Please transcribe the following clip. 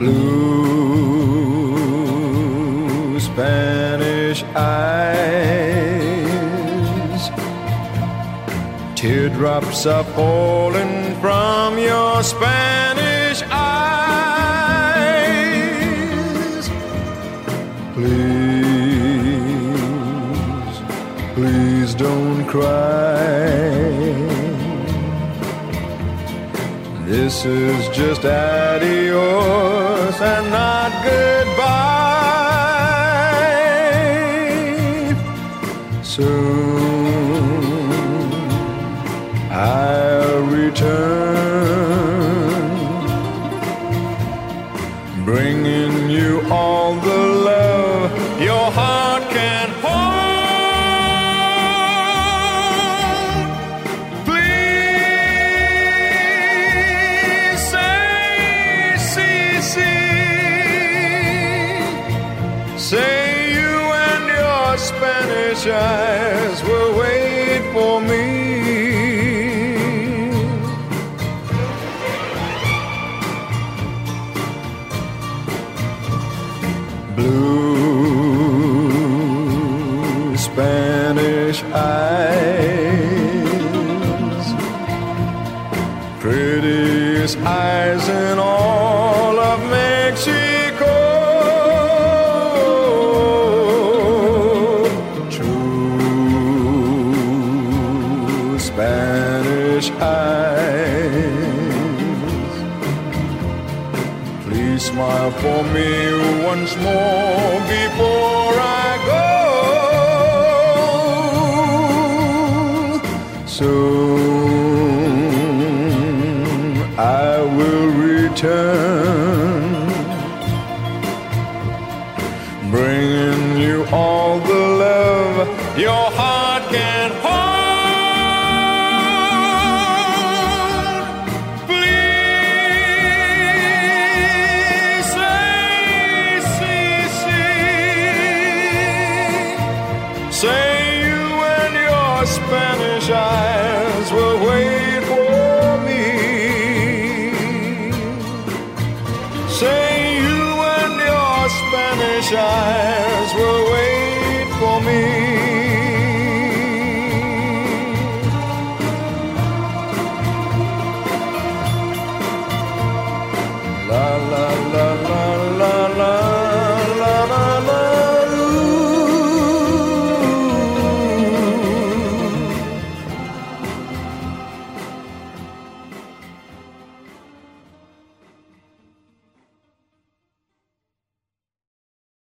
blue Spanish eyes. Teardrops are falling from your Spanish eyes. Please, please don't cry. This is just adios and not goodbye. Soon I'll return, bringing you all the love your heart can hold. Say you and your Spanish eyes will wait for me. Blue Spanish eyes, prettiest eyes in all of Mexico. Spanish eyes, please smile for me once more before I go. Soon I will return, bringing you all the love your heart can hold.